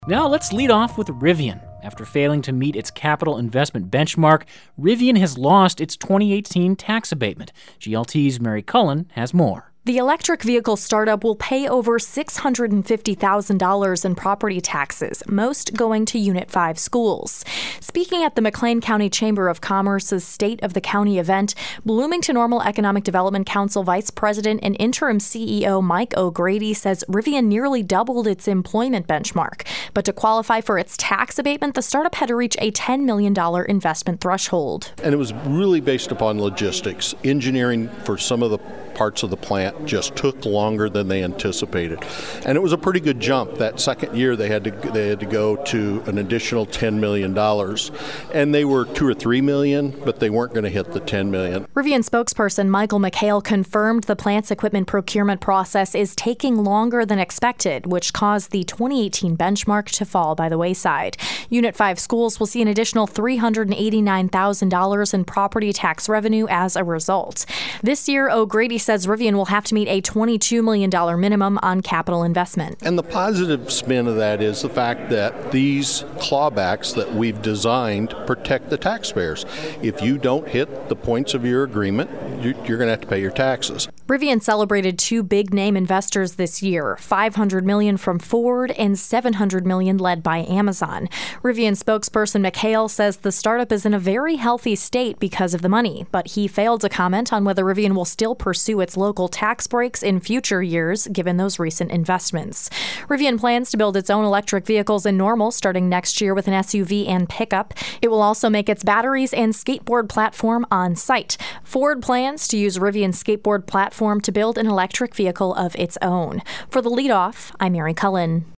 Now let's lead off with Rivian. After failing to meet its capital investment benchmark, Rivian has lost its 2018 tax abatement. GLT's Mary Cullen has more. The electric vehicle startup will pay over $650,000 in property taxes, most going to Unit 5 schools. Speaking at the McLean County Chamber of Commerce's State of the County event, Bloomington Normal Economic Development Council Vice President and interim CEO Mike O'Grady says Rivian nearly doubled its employment benchmark. But to qualify for its tax abatement, the startup had to reach a $10 million investment threshold. And it was really based upon logistics. Engineering for some of the parts of the plant just took longer than they anticipated. And it was a pretty good jump. That second year they had to go to an additional $10 million. And they were $2 or $3 million, but they weren't going to hit the $10 million. Rivian spokesperson Michael McHale confirmed the plant's equipment procurement process is taking longer than expected, which caused the 2018 benchmark to fall by the wayside. Unit 5 schools will see an additional $389,000 in property tax revenue as a result. This year, O'Grady says Rivian will have to meet a $22 million minimum on capital investment. And the positive spin of that is the fact that these clawbacks that we've designed protect the taxpayers. If you don't hit the points of your agreement, you're going to have to pay your taxes. Rivian celebrated two big-name investors this year, $500 million from Ford and $700 million led by Amazon. Rivian spokesperson McHale says the startup is in a very healthy state because of the money, but he failed to comment on whether Rivian will still pursue its local tax breaks in future years, given those recent investments. Rivian plans to build its own electric vehicles in Normal starting next year with an SUV and pickup. It will also make its batteries and skateboard platform on site. Ford plans to use Rivian's skateboard platform to build an electric vehicle of its own. For the leadoff, I'm Mary Cullen.